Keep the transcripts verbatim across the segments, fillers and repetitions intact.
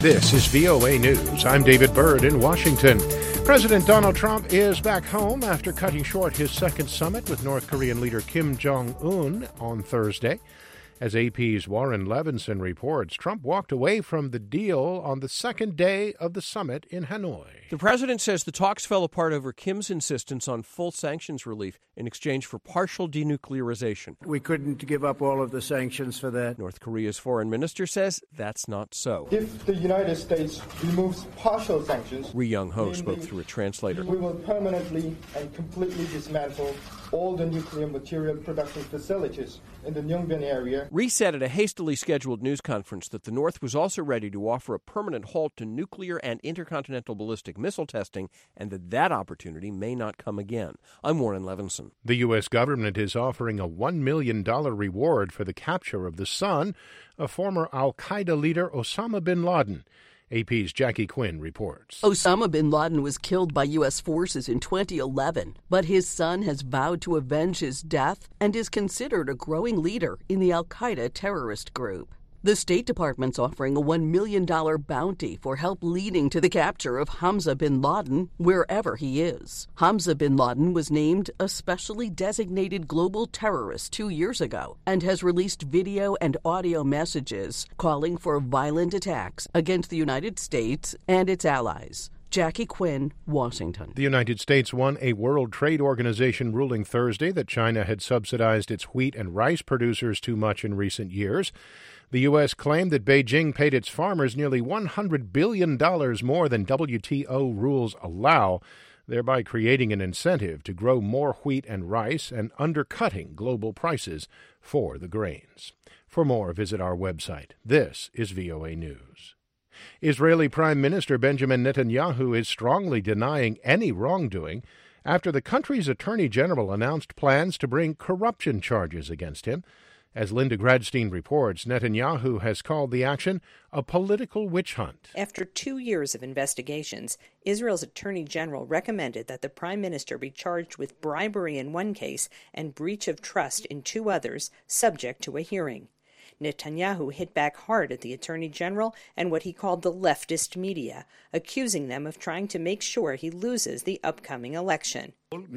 This is V O A News. I'm David Byrd in Washington. President Donald Trump is back home after cutting short his second summit with North Korean leader Kim Jong-un on Thursday. As A P's Warren Levinson reports, Trump walked away from the deal on the second day of the summit in Hanoi. The president says the talks fell apart over Kim's insistence on full sanctions relief in exchange for partial denuclearization. We couldn't give up all of the sanctions for that. North Korea's foreign minister says that's not so. If the United States removes partial sanctions, Ri Young-ho spoke through a translator. We will permanently and completely dismantle all the nuclear material production facilities in the Yongbyon area. Ri said at a hastily scheduled news conference that the North was also ready to offer a permanent halt to nuclear and intercontinental ballistic missile testing, and that that opportunity may not come again. I'm Warren Levinson. The U S government is offering a one million dollars reward for the capture of the son of former al-Qaeda leader Osama bin Laden. A P's Jackie Quinn reports. Osama bin Laden was killed by U S forces in twenty eleven, but his son has vowed to avenge his death and is considered a growing leader in the al-Qaeda terrorist group. The State Department's offering a one million dollars bounty for help leading to the capture of Hamza bin Laden wherever he is. Hamza bin Laden was named a specially designated global terrorist two years ago and has released video and audio messages calling for violent attacks against the United States and its allies. Jackie Quinn, Washington. The United States won a World Trade Organization ruling Thursday that China had subsidized its wheat and rice producers too much in recent years. The U S claimed that Beijing paid its farmers nearly one hundred billion dollars more than W T O rules allow, thereby creating an incentive to grow more wheat and rice and undercutting global prices for the grains. For more, visit our website. This is V O A News. Israeli Prime Minister Benjamin Netanyahu is strongly denying any wrongdoing after the country's attorney general announced plans to bring corruption charges against him. As Linda Gradstein reports, Netanyahu has called the action a political witch hunt. After two years of investigations, Israel's attorney general recommended that the prime minister be charged with bribery in one case and breach of trust in two others, subject to a hearing. Netanyahu hit back hard at the attorney general and what he called the leftist media, accusing them of trying to make sure he loses the upcoming election.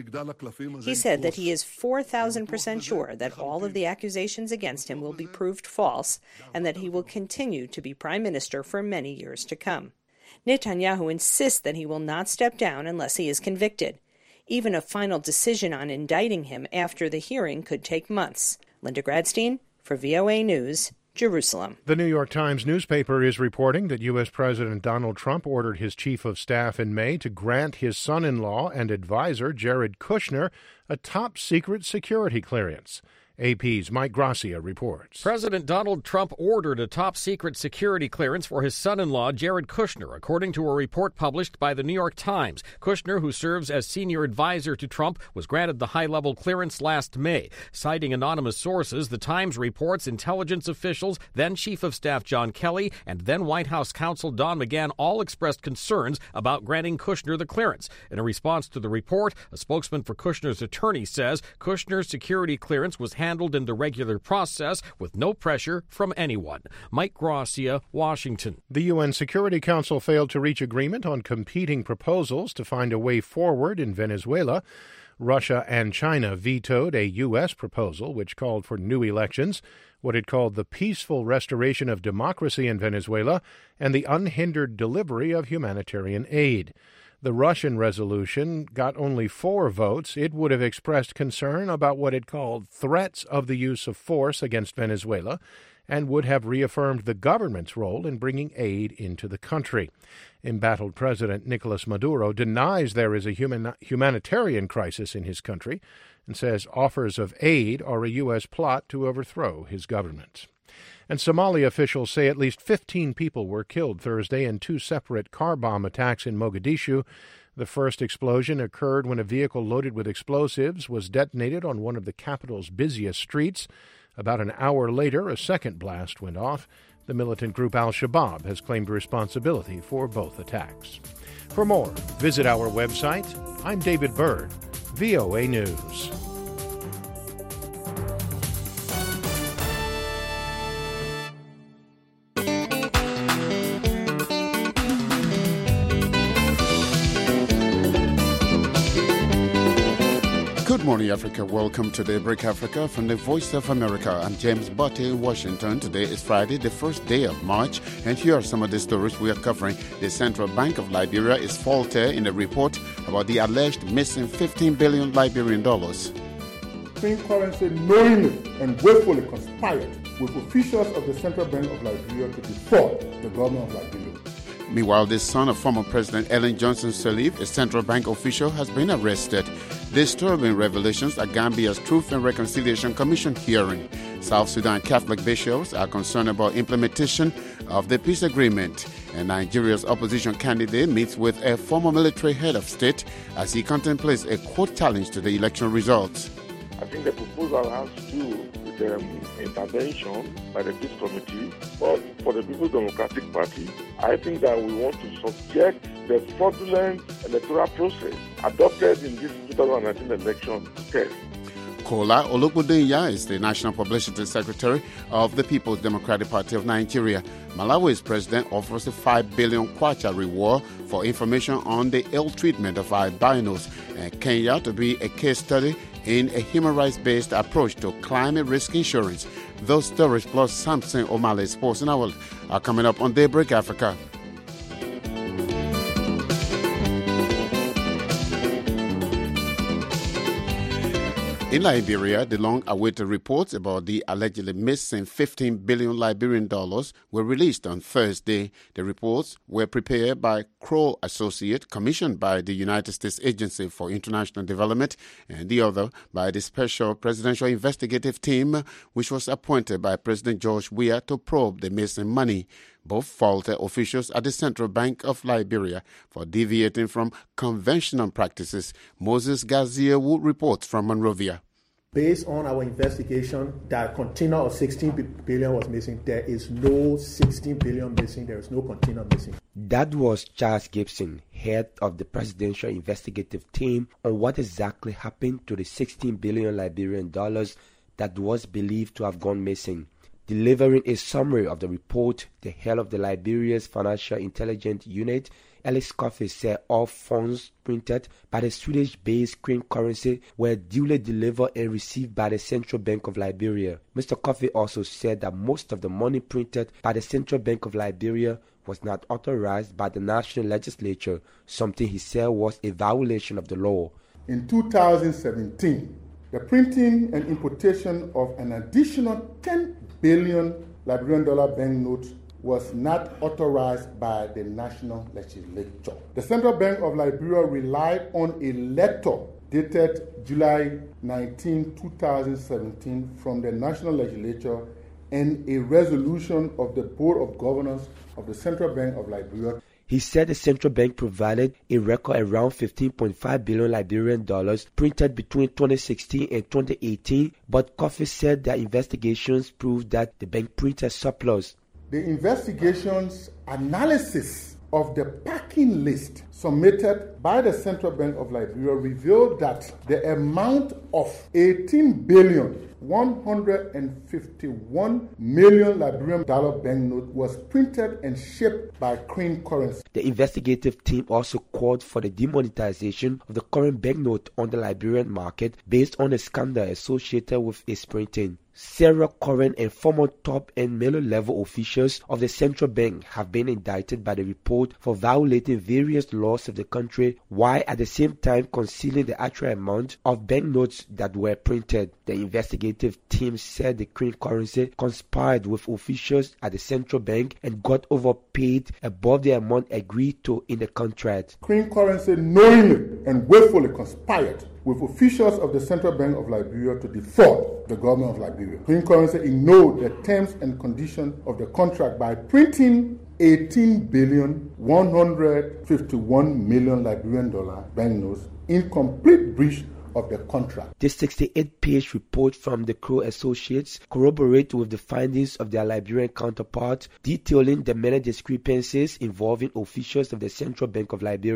He said that he is four thousand percent sure that all of the accusations against him will be proved false and that he will continue to be prime minister for many years to come. Netanyahu insists that he will not step down unless he is convicted. Even a final decision on indicting him after the hearing could take months. Linda Gradstein, for V O A News, Jerusalem. The New York Times newspaper is reporting that U S. President Donald Trump ordered his chief of staff in May to grant his son-in-law and advisor, Jared Kushner, a top-secret security clearance. A P's Mike Gracia reports. President Donald Trump ordered a top-secret security clearance for his son-in-law, Jared Kushner, according to a report published by the New York Times. Kushner, who serves as senior advisor to Trump, was granted the high-level clearance last May. Citing anonymous sources, the Times reports intelligence officials, then Chief of Staff John Kelly, and then White House counsel Don McGahn all expressed concerns about granting Kushner the clearance. In a response to the report, a spokesman for Kushner's attorney says Kushner's security clearance was handled in the regular process with no pressure from anyone. Mike Gracia, Washington. The U N Security Council failed to reach agreement on competing proposals to find a way forward in Venezuela. Russia and China vetoed a U S proposal which called for new elections, what it called the peaceful restoration of democracy in Venezuela, and the unhindered delivery of humanitarian aid. The Russian resolution got only four votes. It would have expressed concern about what it called threats of the use of force against Venezuela and would have reaffirmed the government's role in bringing aid into the country. Embattled President Nicolas Maduro denies there is a human, humanitarian crisis in his country and says offers of aid are a U S plot to overthrow his government. And Somali officials say at least fifteen people were killed Thursday in two separate car bomb attacks in Mogadishu. The first explosion occurred when a vehicle loaded with explosives was detonated on one of the capital's busiest streets. About an hour later, a second blast went off. The militant group Al-Shabaab has claimed responsibility for both attacks. For more, visit our website. I'm David Byrd, V O A News. Good morning, Africa. Welcome to Daybreak Africa from the Voice of America. I'm James Botte in Washington. Today is Friday, the first day of March, and here are some of the stories we are covering. The Central Bank of Liberia is faulted in a report about the alleged missing fifteen billion Liberian dollars. Clean currency knowingly and willfully conspired with officials of the Central Bank of Liberia to defraud the government of Liberia. Meanwhile, the son of former President Ellen Johnson Sirleaf, a central bank official, has been arrested. Disturbing revelations at Gambia's Truth and Reconciliation Commission hearing. South Sudan Catholic bishops are concerned about implementation of the peace agreement. And Nigeria's opposition candidate meets with a former military head of state as he contemplates a court challenge to the election results. I think the proposal has to do with the um, intervention by the Peace Committee, but for the People's Democratic Party, I think that we want to subject the fraudulent electoral process adopted in this twenty nineteen election test. Kola Olugudenya is the National Publicity Secretary of the People's Democratic Party of Nigeria. Malawi's president offers a five billion kwacha reward for information on the ill treatment of albinos, and Kenya to be a case study in a human rights-based approach to climate risk insurance. Those stories plus Samson O'Malley's Sports and Hour are coming up on Daybreak Africa. In Liberia, the long-awaited reports about the allegedly missing fifteen billion Liberian dollars were released on Thursday. The reports were prepared by Kroll Associates, commissioned by the United States Agency for International Development, and the other by the Special Presidential Investigative Team, which was appointed by President George Weah to probe the missing money. Both faulted officials at the Central Bank of Liberia for deviating from conventional practices. Moses Gaziawu reports from Monrovia. Based on our investigation, that container of sixteen billion was missing. There is no sixteen billion missing. There is no container missing. That was Charles Gibson, head of the Presidential Investigative Team, on what exactly happened to the sixteen billion Liberian dollars that was believed to have gone missing. Delivering a summary of the report, the head of the Liberia's Financial Intelligence Unit, Alex Coffey, said all funds printed by the Swedish-based Crane Currency were duly delivered and received by the Central Bank of Liberia. Mister Coffey also said that most of the money printed by the Central Bank of Liberia was not authorized by the national legislature, something he said was a violation of the law. In two thousand seventeen, the printing and importation of an additional ten billion Liberian dollar banknotes was not authorized by the national legislature. The Central Bank of Liberia relied on a letter dated July nineteenth, two thousand seventeen from the national legislature and a resolution of the Board of Governors of the Central Bank of Liberia. He said the central bank provided a record around fifteen point five billion Liberian dollars printed between twenty sixteen and twenty eighteen, but Coffey said that investigations proved that the bank printed surplus. The investigation's analysis of the packing list submitted by the Central Bank of Liberia revealed that the amount of eighteen billion one hundred fifty-one million Liberian dollar banknote was printed and shipped by Crane Currency. The investigative team also called for the demonetization of the current banknote on the Liberian market based on a scandal associated with its printing. Several current and former top and middle-level officials of the central bank have been indicted by the report for violating various laws of the country, while at the same time concealing the actual amount of banknotes that were printed. The investigative team said the Crane Currency conspired with officials at the central bank and got overpaid above the amount agreed to in the contract. Crane Currency knowingly and willfully conspired with officials of the Central Bank of Liberia to defraud the government of Liberia. Crane Currency ignored the terms and conditions of the contract by printing eighteen billion one hundred fifty-one million Liberian dollar banknotes in complete breach of the contract. This sixty-eight page report from the Kroll Associates corroborates with the findings of their Liberian counterparts, detailing the many discrepancies involving officials of the Central Bank of Liberia.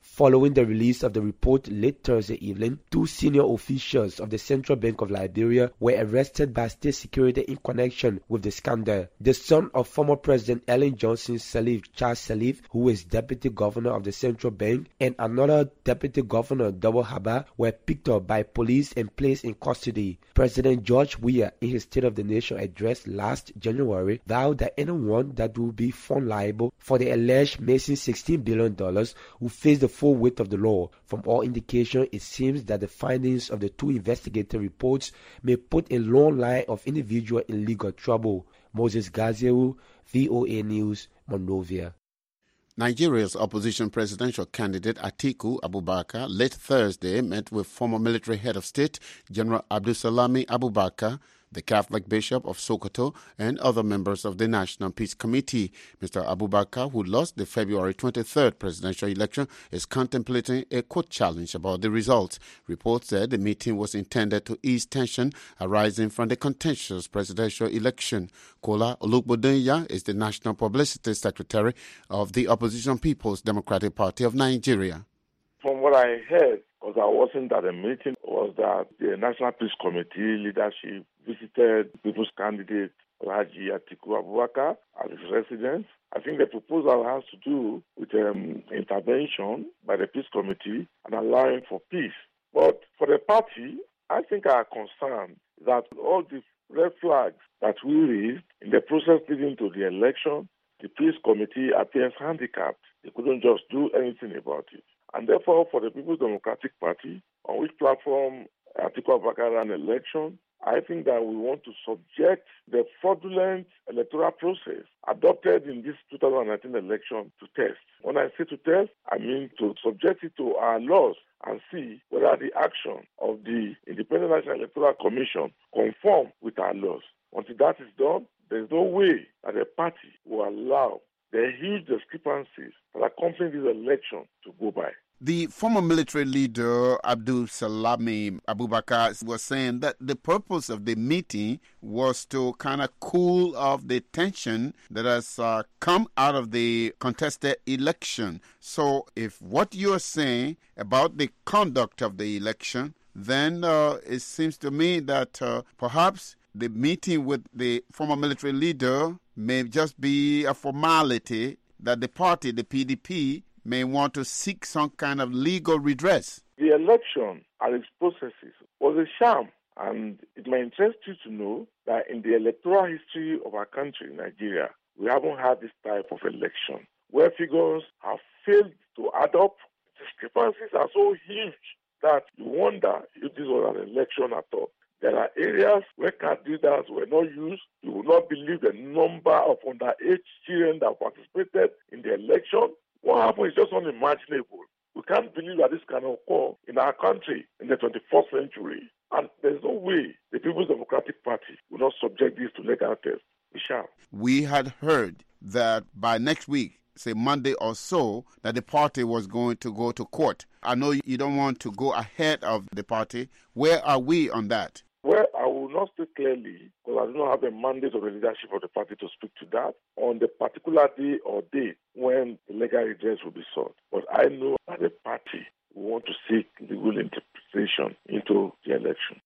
Following the release of the report late Thursday evening, two senior officials of the Central Bank of Liberia were arrested by state security in connection with the scandal. The son of former President Ellen Johnson Sirleaf, Charles Sirleaf, who is deputy governor of the Central Bank, and another deputy governor, Double Haba, were picked up by police and placed in custody. President George Weah, in his State of the Nation address last January, vowed that anyone that will be found liable for the alleged missing sixteen billion dollars will face the full weight of the law. From all indication, it seems that the findings of the two investigative reports may put a long line of individuals in legal trouble. Moses Gaziewu, V O A News, Monrovia. Nigeria's opposition presidential candidate Atiku Abubakar late Thursday met with former military head of state General Abdulsalami Abubakar, the Catholic Bishop of Sokoto, and other members of the National Peace Committee. Mister Abubakar, who lost the February twenty-third presidential election, is contemplating a court challenge about the results. Reports said the meeting was intended to ease tension arising from the contentious presidential election. Kola Olukbodenya is the National Publicity Secretary of the Opposition People's Democratic Party of Nigeria. From what I heard, because I wasn't at the meeting, was that the National Peace Committee leadership visited People's candidate Alhaji Atiku Abubakar at his residence. I think the proposal has to do with um, intervention by the Peace Committee and allowing for peace. But for the party, I think our concern is that all the red flags that we raised in the process leading to the election, the Peace Committee appears handicapped. They couldn't just do anything about it. And therefore, for the People's Democratic Party, on which platform Atiku Abubakar ran election, I think that we want to subject the fraudulent electoral process adopted in this two thousand nineteen election to test. When I say to test, I mean to subject it to our laws and see whether the action of the Independent National Electoral Commission conform with our laws. Until that is done, there is no way that a party will allow the huge discrepancies that accompany this election to go by. The former military leader, Abdul Salami Abubakar, was saying that the purpose of the meeting was to kind of cool off the tension that has uh, come out of the contested election. So if what you're saying about the conduct of the election, then uh, it seems to me that uh, perhaps the meeting with the former military leader may just be a formality that the party, the P D P, may want to seek some kind of legal redress. The election and its processes was a sham, and it may interest you to know that in the electoral history of our country, Nigeria, we haven't had this type of election, where figures have failed to add up. Discrepancies are so huge that you wonder if this was an election at all. There are areas where candidates were not used. You will not believe the number of underage children that participated in the election. What happened is just unimaginable. We can't believe that this can occur in our country in the twenty-first century. And there's no way the People's Democratic Party will not subject this to legal test. We shall. We had heard that by next week, say Monday or so, that the party was going to go to court. I know you don't want to go ahead of the party. Where are we on that? Well, I will not speak clearly because I do not have a mandate of the leadership of the party to speak to that on the particular day or date when the legal redress will be sought. But I know that the party will want to seek legal interpretation into the election.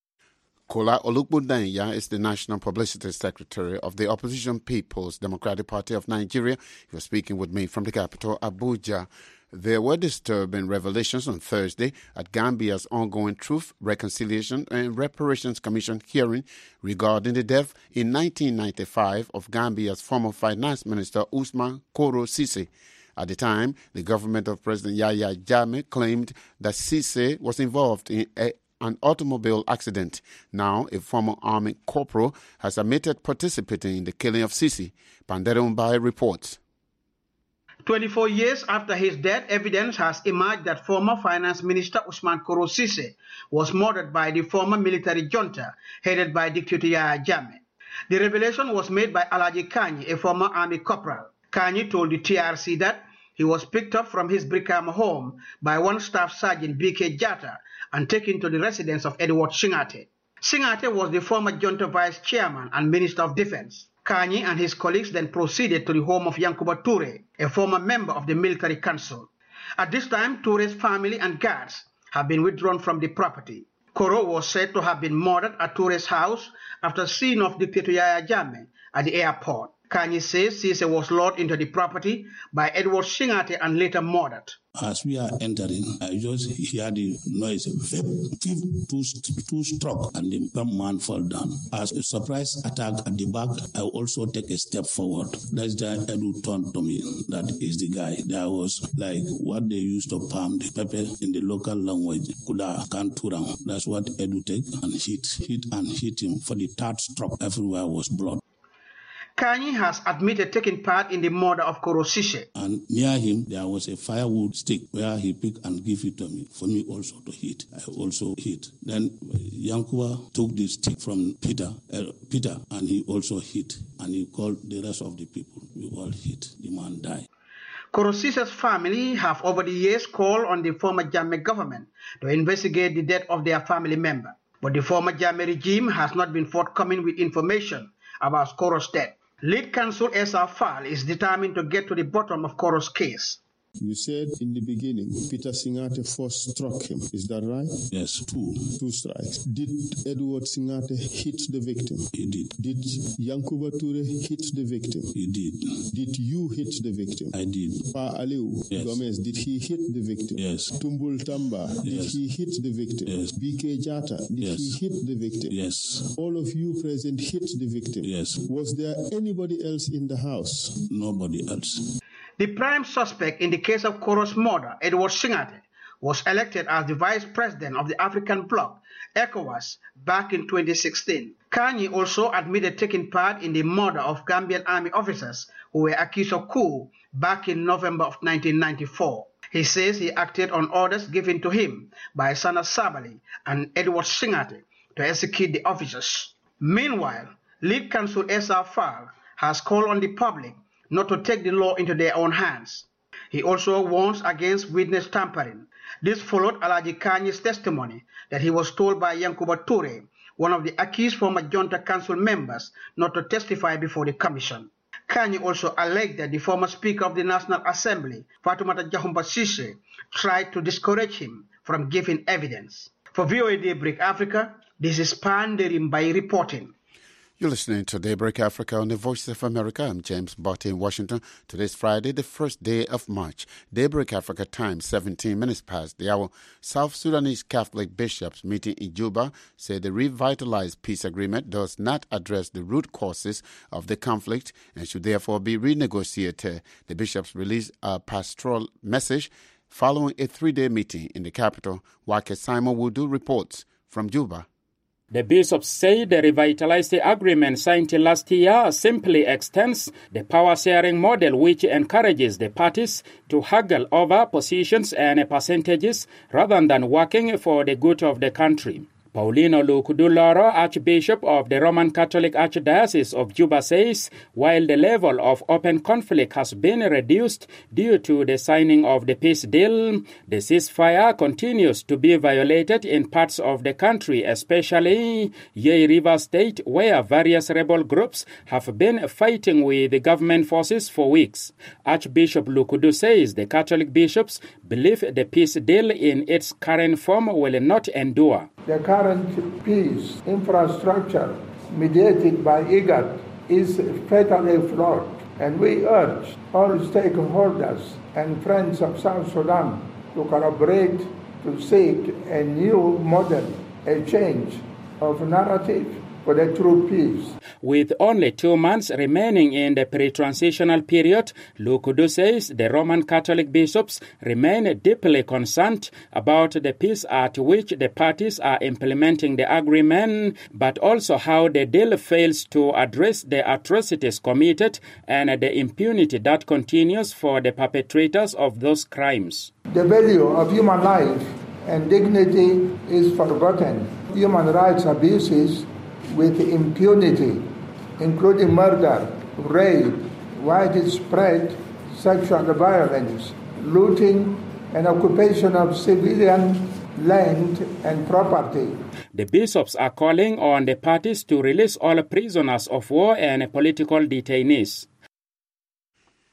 Kola Olukbodenya is the National Publicity Secretary of the Opposition People's Democratic Party of Nigeria. He was speaking with me from the capital, Abuja. There were disturbing revelations on Thursday at Gambia's ongoing Truth, Reconciliation and Reparations Commission hearing regarding the death in nineteen ninety-five of Gambia's former Finance Minister Usman Koro Sise. At the time, the government of President Yahya Jammeh claimed that Sise was involved in a an automobile accident. Now, a former army corporal has admitted participating in the killing of Sisi. Pandere Mbaye reports. twenty-four years after his death, evidence has emerged that former Finance Minister Usman Koro Sise was murdered by the former military junta headed by Dictator Yahya Jammeh. The revelation was made by Alhaji Kanyi, a former army corporal. Kanyi told the T R C that he was picked up from his Brikama home by one staff sergeant B K Jata and taken to the residence of Edward Singate. Singate was the former junta vice chairman and minister of defense. Kanyi and his colleagues then proceeded to the home of Yankuba Toure, a former member of the military council. At this time, Toure's family and guards have been withdrawn from the property. Koro was said to have been murdered at Toure's house after seeing of Dictator Yahya Jammeh at the airport. Kanye says Cisse was lured into the property by Edward Singate and later murdered. As we are entering, I just hear the noise, two, two struck, and the man fall down. As a surprise attack at the back, I also take a step forward. That's the Edu turned to me. That is the guy. There was like what they used to palm the pepper in the local language, Kuda Kanturang. That's what Edu take and hit, hit and hit him. For the third struck, everywhere was blood. Kanye has admitted taking part in the murder of Koro Cisse. And near him, there was a firewood stick where he picked and gave it to me, for me also to hit. I also hit. Then Yankuba took the stick from Peter, uh, Peter, and he also hit. And he called the rest of the people. We all hit. The man died. Koro Cisse's family have over the years called on the former Jammeh government to investigate the death of their family member. But the former Jammeh regime has not been forthcoming with information about Koro's death. Lead counsel Esa Fall is determined to get to the bottom of Koro's case. You said in the beginning, Peter Singate first struck him. Is that right? Yes, two. Two strikes. Did Edward Singate hit the victim? He did. Did Yankuba Ture hit the victim? He did. Did you hit the victim? I did. Pa Aliu yes. Gomez, did he hit the victim? Yes. Tumbul Tamba, did yes. he hit the victim? Yes. B K Jata, did yes. he hit the victim? Yes. All of you present hit the victim? Yes. Was there anybody else in the house? Nobody else. The prime suspect in the case of Koro's murder, Edward Singate, was elected as the vice president of the African bloc, ECOWAS, back in twenty sixteen. Kanye also admitted taking part in the murder of Gambian army officers who were accused of coup back in November of nineteen ninety-four. He says he acted on orders given to him by Sana Sabali and Edward Singate to execute the officers. Meanwhile, lead counsel Esa Fall has called on the public not to take the law into their own hands. He also warns against witness tampering. This followed Alaji Kanye's testimony that he was told by Yankuba Ture, one of the accused former Junta Council members, not to testify before the commission. Kanye also alleged that the former Speaker of the National Assembly, Fatoumata Jahumpa Cisse, tried to discourage him from giving evidence. For V O A Daybreak Africa, this is Panderim by reporting. You're listening to Daybreak Africa on the Voice of America. I'm James Botte in Washington. Today's Friday, the first day of March. Daybreak Africa time, seventeen minutes past the hour. South Sudanese Catholic bishops meeting in Juba say the revitalized peace agreement does not address the root causes of the conflict and should therefore be renegotiated. The bishops released a pastoral message following a three-day meeting in the capital. Wake Simon Wudu reports from Juba. The bishops say the revitalized agreement signed last year simply extends the power-sharing model which encourages the parties to haggle over positions and percentages rather than working for the good of the country. Paulino Lukuduloro, Archbishop of the Roman Catholic Archdiocese of Juba, says while the level of open conflict has been reduced due to the signing of the peace deal, the ceasefire continues to be violated in parts of the country, especially Yei River State, where various rebel groups have been fighting with the government forces for weeks. Archbishop Lukudu says the Catholic bishops believe the peace deal in its current form will not endure. The current peace infrastructure mediated by IGAD is fatally flawed, and we urge all stakeholders and friends of South Sudan to collaborate to seek a new model, a change of narrative for the true peace. With only two months remaining in the pre-transitional period, Lukudu says the Roman Catholic bishops remain deeply concerned about the pace at which the parties are implementing the agreement, but also how the deal fails to address the atrocities committed and the impunity that continues for the perpetrators of those crimes. The value of human life and dignity is forgotten. Human rights abuses with impunity, including murder, rape, widespread sexual violence, looting, and occupation of civilian land and property. The bishops are calling on the parties to release all prisoners of war and political detainees.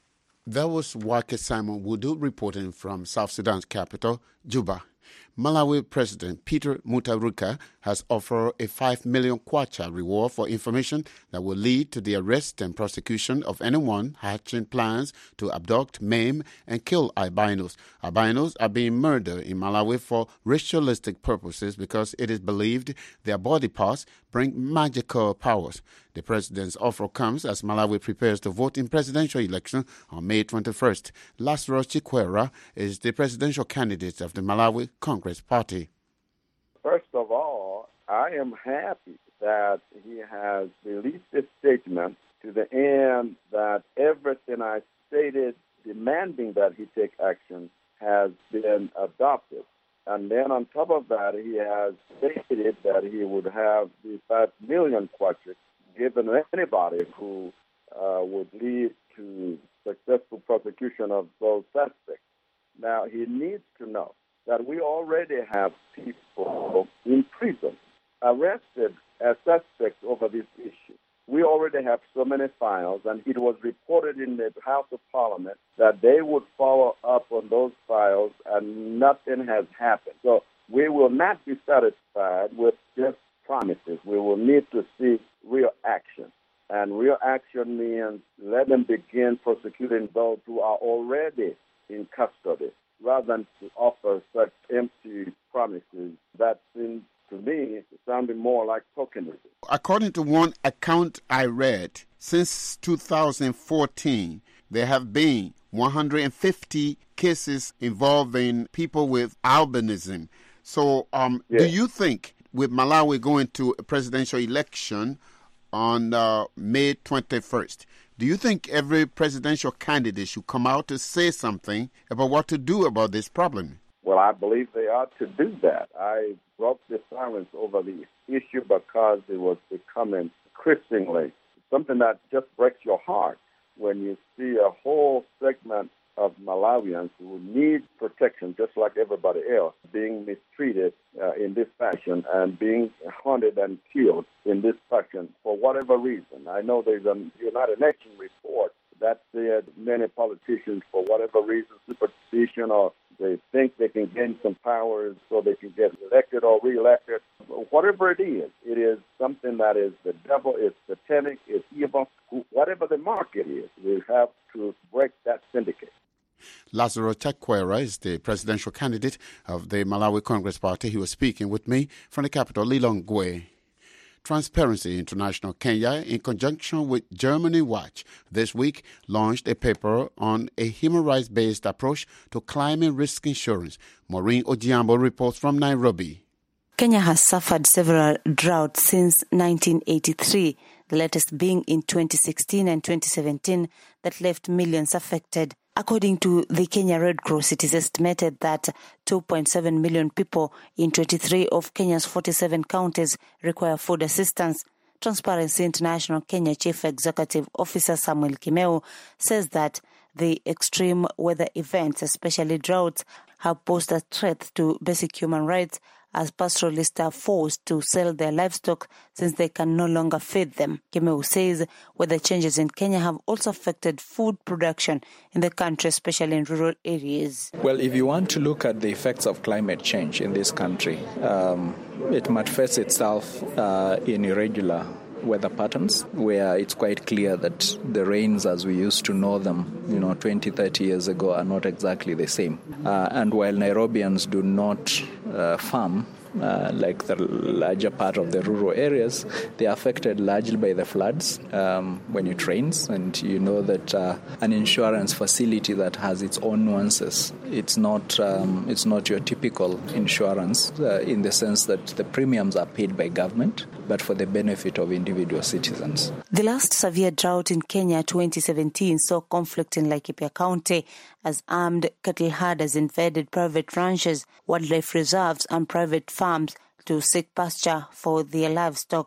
That was Wake Simon Wudu reporting from South Sudan's capital, Juba. Malawi President Peter Mutharika has offered a five million kwacha reward for information that will lead to the arrest and prosecution of anyone hatching plans to abduct, maim, and kill albinos. Albinos are being murdered in Malawi for ritualistic purposes because it is believed their body parts bring magical powers. The president's offer comes as Malawi prepares to vote in presidential election on May twenty-first. Lazarus Chikwera is the presidential candidate of the Malawi Congress Party. First of all, I am happy that he has released a statement to the end that everything I stated demanding that he take action has been adopted. And then on top of that, he has stated that he would have the five million kwacha given to anybody who uh, would lead to successful prosecution of those suspects. Now, he needs to know that we already have people in prison arrested as suspects over this issue. We already have so many files, and it was reported in the House of Parliament that they would follow up on those files, and nothing has happened. So we will not be satisfied with just promises. We will need to see real action. And real action means let them begin prosecuting those who are already in custody, rather than to offer such empty promises that seem to me sounding more like tokenism. According to one account I read, since two thousand fourteen, there have been one hundred fifty cases involving people with albinism. So um, yes. Do you think with Malawi going to a presidential election on uh, May twenty-first, do you think every presidential candidate should come out to say something about what to do about this problem? Well, I believe they ought to do that. I broke the silence over the issue because it was becoming increasingly something that just breaks your heart when you see a whole segment of Malawians who need protection just like everybody else being mistreated uh, in this fashion and being hunted and killed in this fashion for whatever reason. I know there's a United Nations report that said many politicians, for whatever reason, superstition, or they think they can gain some powers so they can get elected or reelected. Whatever it is, it is something that is the devil, it's satanic, it's evil. Whatever the market is, we have to break that syndicate. Lazarus Chikwera is the presidential candidate of the Malawi Congress Party. He was speaking with me from the capital, Lilongwe. Transparency International Kenya, in conjunction with Germany Watch, this week launched a paper on a human rights-based approach to climate risk insurance. Maureen Ojiambo reports from Nairobi. Kenya has suffered several droughts since nineteen eighty-three, the latest being in twenty sixteen and twenty seventeen that left millions affected. According to the Kenya Red Cross, it is estimated that two point seven million people in twenty-three of Kenya's forty-seven counties require food assistance. Transparency International Kenya Chief Executive Officer Samuel Kimeu says that the extreme weather events, especially droughts, have posed a threat to basic human rights as pastoralists are forced to sell their livestock since they can no longer feed them. Kimeu says weather changes in Kenya have also affected food production in the country, especially in rural areas. Well, if you want to look at the effects of climate change in this country, um, it manifests itself uh, in irregular weather patterns, where it's quite clear that the rains as we used to know them, you know, twenty, thirty years ago are not exactly the same. Uh, and while Nairobians do not uh, farm, Uh, like the larger part of the rural areas, they are affected largely by the floods um, when it rains, and you know that uh, an insurance facility that has its own nuances. It's not um, it's not your typical insurance uh, in the sense that the premiums are paid by government, but for the benefit of individual citizens. The last severe drought in Kenya, twenty seventeen, saw conflict in Laikipia County as armed cattle herders invaded private ranches, wildlife reserves and private farms to seek pasture for their livestock.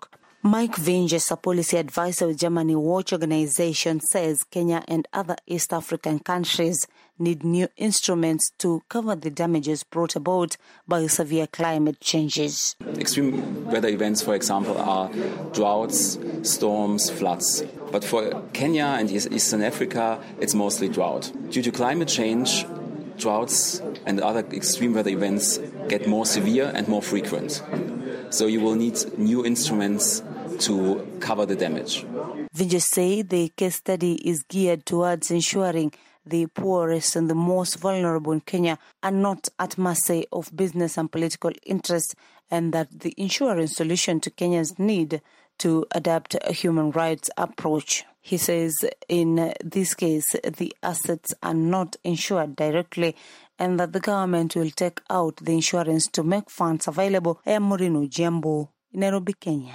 Mike Vinges, a policy advisor with Germany Watch Organization, says Kenya and other East African countries need new instruments to cover the damages brought about by severe climate changes. Extreme weather events, for example, are droughts, storms, floods. But for Kenya and Eastern Africa, it's mostly drought. Due to climate change, droughts and other extreme weather events get more severe and more frequent. So you will need new instruments to cover the damage. Vinges say the case study is geared towards ensuring the poorest and the most vulnerable in Kenya are not at mercy of business and political interests, and that the insurance solution to Kenya's need to adapt a human rights approach. He says in this case, the assets are not insured directly and that the government will take out the insurance to make funds available. I am Morino Jambo, Nairobi, Kenya.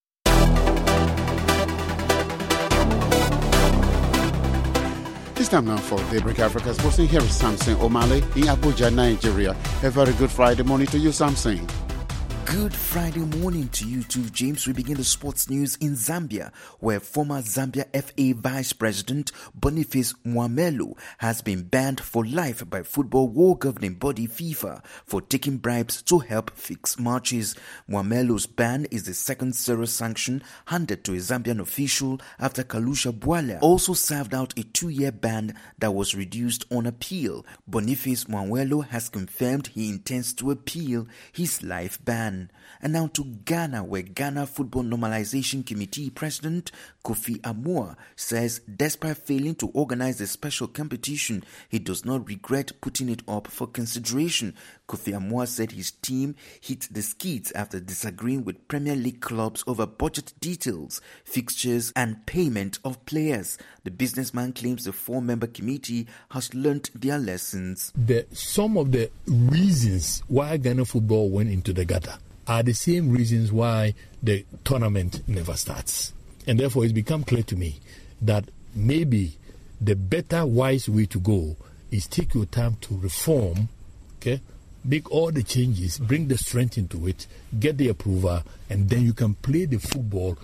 It's time now for Daybreak Africa Sports. Here is Samson Omale in Abuja, Nigeria. A very good Friday morning to you, Samson. Good Friday morning to you too, James. We begin the sports news in Zambia, where former Zambia F A Vice President Boniface Mwamelu has been banned for life by football world governing body FIFA for taking bribes to help fix matches. Mwamelu's ban is the second serious sanction handed to a Zambian official after Kalusha Bwala also served out a two-year ban that was reduced on appeal. Boniface Mwamelu has confirmed he intends to appeal his life ban. And now to Ghana, where Ghana Football Normalization Committee President Kofi Amua says despite failing to organize a special competition, he does not regret putting it up for consideration. Kofi Amua said his team hit the skids after disagreeing with Premier League clubs over budget details, fixtures and payment of players. The businessman claims the four-member committee has learnt their lessons. The, some of the reasons why Ghana football went into the gutter are the same reasons why the tournament never starts. And therefore it's become clear to me that maybe the better, wise way to go is take your time to reform, okay, make all the changes, bring the strength into it, get the approval, and then you can play the football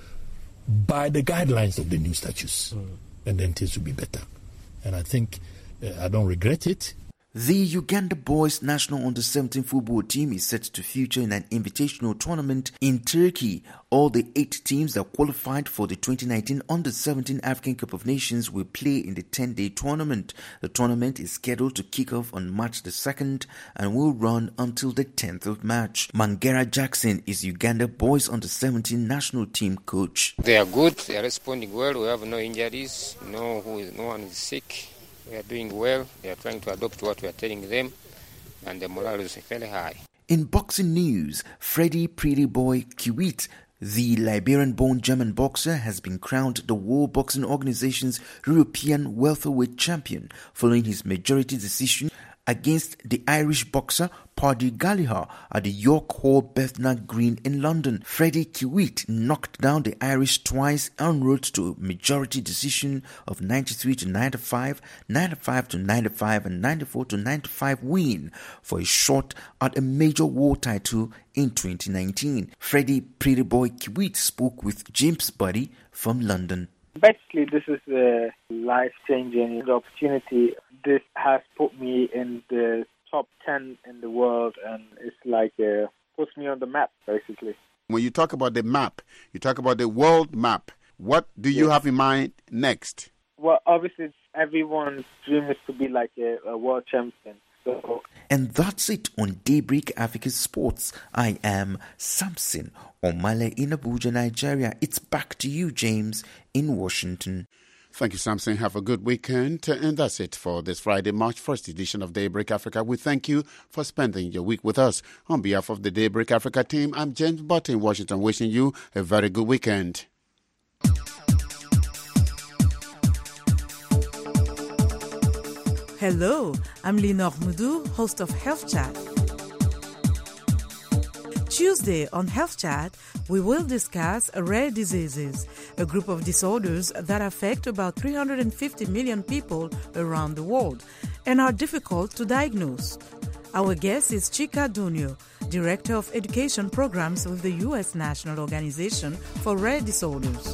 by the guidelines of the new statutes. Mm. And then things will be better. And I think uh, I don't regret it. The Uganda boys national under seventeen football team is set to feature in an invitational tournament in Turkey. All the eight teams that qualified for the twenty nineteen under seventeen African Cup of Nations will play in the ten-day tournament. The tournament is scheduled to kick off on March the second and will run until the tenth of March. Mangera Jackson is Uganda boys under seventeen national team coach. They are good. They are responding well. We have no injuries. No, who is, no one is sick. They are doing well. They are trying to adopt what we are telling them, and the morale is fairly high. In boxing news, Freddie Pretty Boy Kiwit, the Liberian-born German boxer, has been crowned the World Boxing Organization's European welterweight champion following his majority decision against the Irish boxer Paddy Gallagher at the York Hall Bethnal Green in London. Freddie Kiwit knocked down the Irish twice en route to a majority decision of ninety-three to ninety-five, ninety-five to ninety-five and ninety-four to ninety-five win for a shot at a major world title in twenty nineteen. Freddie Pretty Boy Kiwit spoke with James Buddy from London. Basically, this is a life-changing opportunity. This has put me in the top ten in the world, and it's like uh, puts me on the map, basically. When you talk about the map, you talk about the world map. What do you yes. have in mind next? Well, obviously, everyone's dream is to be like a, a world champion. So. And that's it on Daybreak Africa Sports. I am Samson Omale in Abuja, Nigeria. It's back to you, James, in Washington. Thank you, Samson. Have a good weekend. And that's it for this Friday, March first edition of Daybreak Africa. We thank you for spending your week with us. On behalf of the Daybreak Africa team, I'm James Butt in Washington, wishing you a very good weekend. Hello, I'm Lenore Moudou, host of Health Chat. Tuesday on Health Chat, we will discuss rare diseases, a group of disorders that affect about three hundred fifty million people around the world and are difficult to diagnose. Our guest is Chika Dunio, Director of Education Programs with the U S National Organization for Rare Disorders.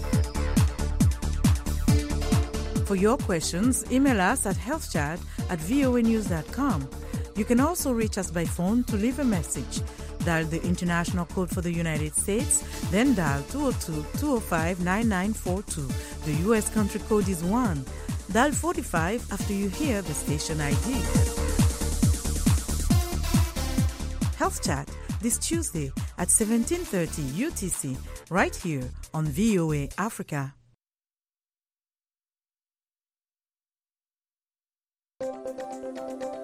For your questions, email us at healthchat at voa news dot com. You can also reach us by phone to leave a message. Dial the international code for the United States, then dial two oh two, two oh five, nine nine four two. The U S country code is one. Dial forty-five after you hear the station I D. Health Chat this Tuesday at seventeen thirty U T C, right here on V O A Africa.